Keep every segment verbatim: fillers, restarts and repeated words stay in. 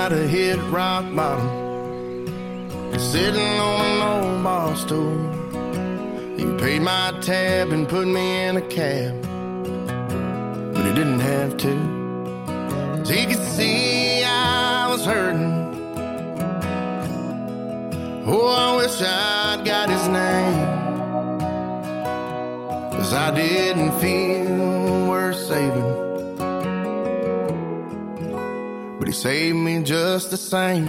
about to hit rock bottom, sitting on an old bar stool. He paid my tab and put me in a cab, but he didn't have to, 'cause he could see I was hurting. Oh, I wish I'd got his name, 'cause I didn't feel worth saving, but he saved me just the same.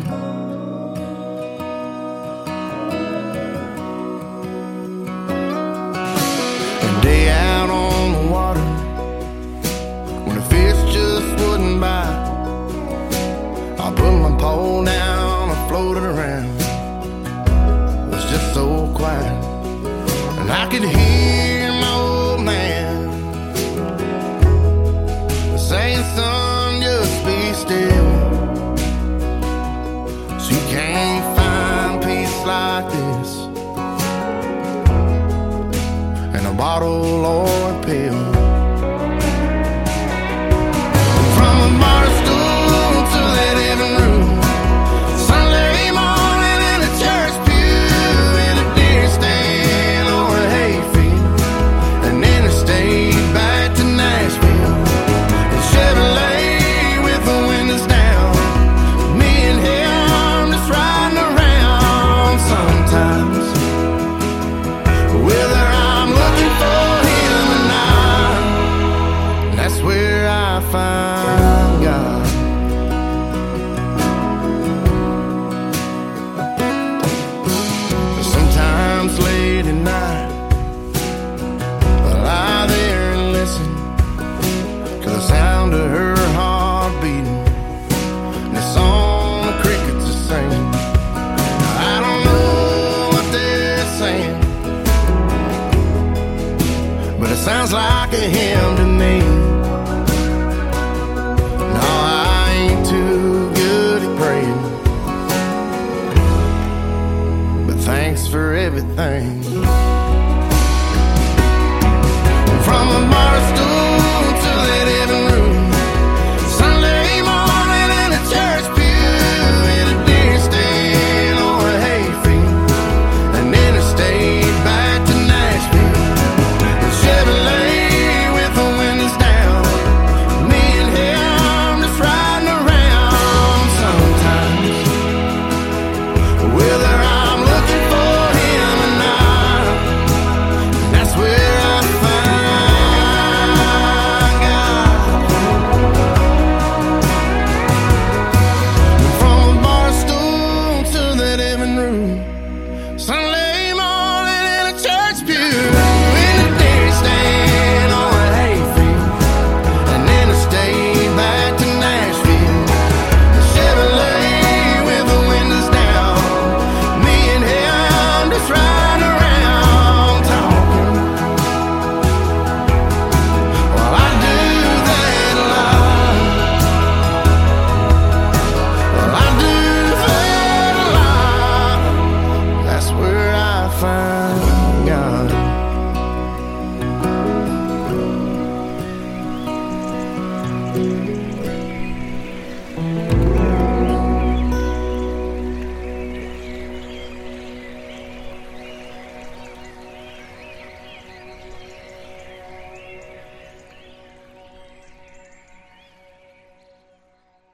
A day out on the water, when the fish just wouldn't bite, I put my pole down, I floated around. It was just so quiet, and I could hear my old man saying, "Son, just be still. You can't find peace like this in a bottle or a pill." From a bar stool to the living room, Sunday morning in a church pew, in a deer stand or a hayfield, and interstate back to Nashville, and Chevrolet with the windows down, me and him just riding around sometimes, whether I'm looking for him or not. That's where I find God. Sometimes late at night, I lie there and listen to the sound of her heart beating, and the song the crickets are singing. I don't know what they're saying, but it sounds like a hymn to me. No, I ain't too good at praying, but thanks for everything. From a bar stool to the living room, Sunday morning in a church pew, in a deer stand or a hayfield, and interstate back to Nashville, and Chevrolet with the windows down, me and him just riding around sometimes, whether I'm looking for him or not. That's where I find God. From a bar stool to the living room, Sunday morning in a church pew, in a deer stand or a hayfield, and interstate back to Nashville, Chevrolet with the windows down, me and him just riding around talking. Well, I do that a lot. Well, I do that a lot. That's where I find God.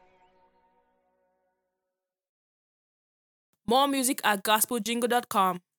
More music at gospel jingle dot com.